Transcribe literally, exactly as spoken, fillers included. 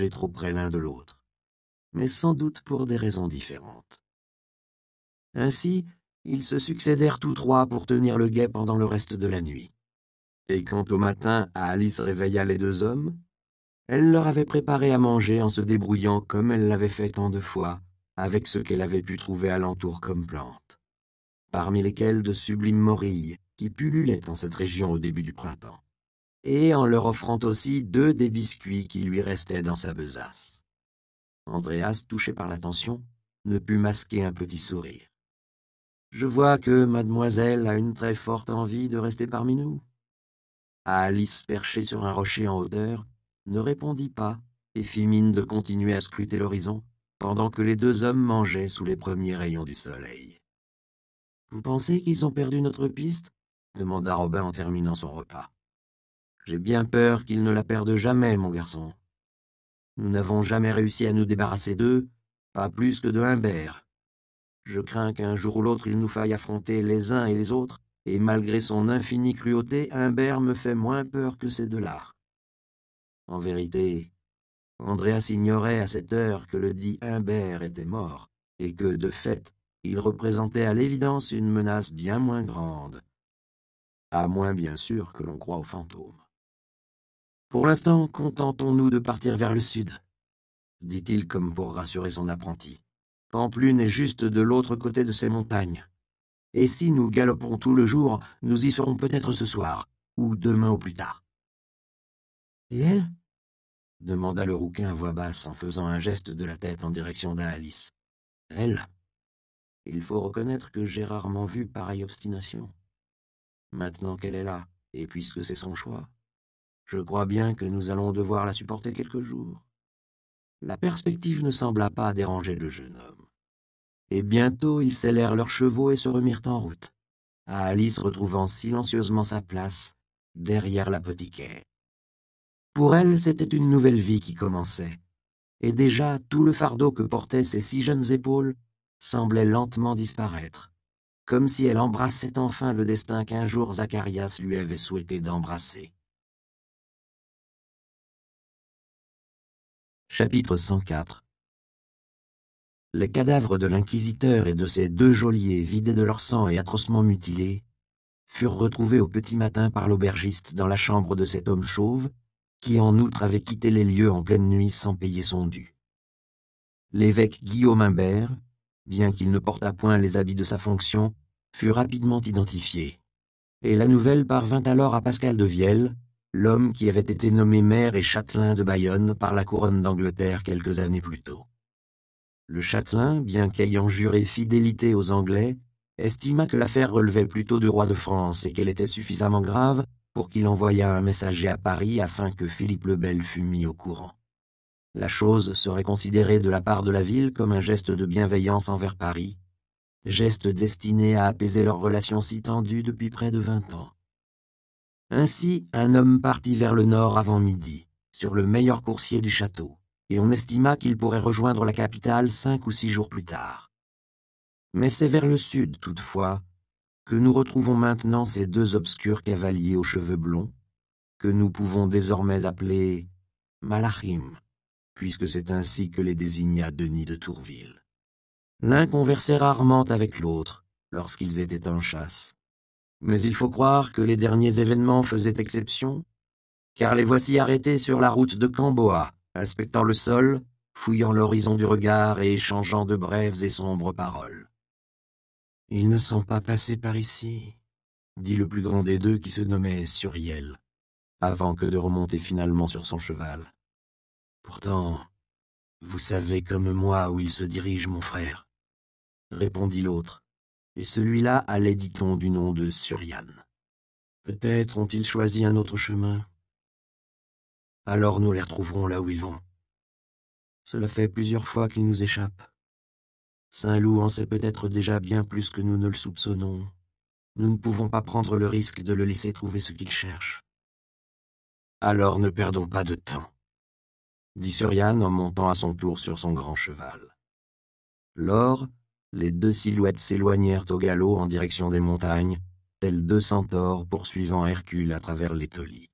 trop près l'un de l'autre, mais sans doute pour des raisons différentes. Ainsi, ils se succédèrent tous trois pour tenir le guet pendant le reste de la nuit. Et quand au matin Alice réveilla les deux hommes, elle leur avait préparé à manger en se débrouillant comme elle l'avait fait tant de fois, avec ce qu'elle avait pu trouver alentour comme plantes, parmi lesquelles de sublimes morilles qui pullulaient en cette région au début du printemps, et en leur offrant aussi deux des biscuits qui lui restaient dans sa besace. Andreas, touché par l'attention, ne put masquer un petit sourire. « Je vois que mademoiselle a une très forte envie de rester parmi nous. » Alice, perchée sur un rocher en hauteur, ne répondit pas et fit mine de continuer à scruter l'horizon pendant que les deux hommes mangeaient sous les premiers rayons du soleil. « Vous pensez qu'ils ont perdu notre piste ?» demanda Robin en terminant son repas. « J'ai bien peur qu'ils ne la perdent jamais, mon garçon. Nous n'avons jamais réussi à nous débarrasser d'eux, pas plus que de Humbert. Je crains qu'un jour ou l'autre il nous faille affronter les uns et les autres, et malgré son infinie cruauté, Humbert me fait moins peur que ces deux-là. » En vérité, Andreas ignorait à cette heure que le dit Humbert était mort, et que, de fait, il représentait à l'évidence une menace bien moins grande, à moins bien sûr que l'on croie aux fantômes. « Pour l'instant, contentons-nous de partir vers le sud, » dit-il comme pour rassurer son apprenti. « Pampelune est juste de l'autre côté de ces montagnes. Et si nous galopons tout le jour, nous y serons peut-être ce soir, ou demain au plus tard. »« Et elle ?» demanda le rouquin à voix basse en faisant un geste de la tête en direction d'Alice. « Elle ? Il faut reconnaître que j'ai rarement vu pareille obstination. Maintenant qu'elle est là, et puisque c'est son choix, je crois bien que nous allons devoir la supporter quelques jours. » La perspective ne sembla pas déranger le jeune homme. Et bientôt ils sellèrent leurs chevaux et se remirent en route, Alice retrouvant silencieusement sa place derrière l'apothicaire. Pour elle, c'était une nouvelle vie qui commençait, et déjà tout le fardeau que portaient ses si jeunes épaules semblait lentement disparaître, comme si elle embrassait enfin le destin qu'un jour Zacharias lui avait souhaité d'embrasser. Chapitre cent quatre. Les cadavres de l'inquisiteur et de ses deux geôliers, vidés de leur sang et atrocement mutilés, furent retrouvés au petit matin par l'aubergiste dans la chambre de cet homme chauve, qui en outre avait quitté les lieux en pleine nuit sans payer son dû. L'évêque Guillaume Humbert, bien qu'il ne portât point les habits de sa fonction, fut rapidement identifié, et la nouvelle parvint alors à Pascal de Vielle, l'homme qui avait été nommé maire et châtelain de Bayonne par la couronne d'Angleterre quelques années plus tôt. Le châtelain, bien qu'ayant juré fidélité aux Anglais, estima que l'affaire relevait plutôt du roi de France et qu'elle était suffisamment grave pour qu'il envoyât un messager à Paris afin que Philippe le Bel fût mis au courant. La chose serait considérée de la part de la ville comme un geste de bienveillance envers Paris, geste destiné à apaiser leurs relations si tendues depuis près de vingt ans. Ainsi, un homme partit vers le nord avant midi, sur le meilleur coursier du château, et on estima qu'il pourrait rejoindre la capitale cinq ou six jours plus tard. Mais c'est vers le sud, toutefois, que nous retrouvons maintenant ces deux obscurs cavaliers aux cheveux blonds, que nous pouvons désormais appeler Malachim, puisque c'est ainsi que les désigna Denis de Tourville. L'un conversait rarement avec l'autre, lorsqu'ils étaient en chasse. Mais il faut croire que les derniers événements faisaient exception, car les voici arrêtés sur la route de Camboa, inspectant le sol, fouillant l'horizon du regard et échangeant de brèves et sombres paroles. « Ils ne sont pas passés par ici, » dit le plus grand des deux qui se nommait Suriel, avant que de remonter finalement sur son cheval. « Pourtant, vous savez comme moi où ils se dirigent, mon frère, » répondit l'autre, et celui-là allait, dit-on, du nom de Surian. « Peut-être ont-ils choisi un autre chemin. Alors nous les retrouverons là où ils vont. Cela fait plusieurs fois qu'ils nous échappent. Saint-Loup en sait peut-être déjà bien plus que nous ne le soupçonnons. Nous ne pouvons pas prendre le risque de le laisser trouver ce qu'il cherche. »« Alors ne perdons pas de temps, » dit Surian en montant à son tour sur son grand cheval. Lors, les deux silhouettes s'éloignèrent au galop en direction des montagnes, tels deux centaures poursuivant Hercule à travers l'étolie.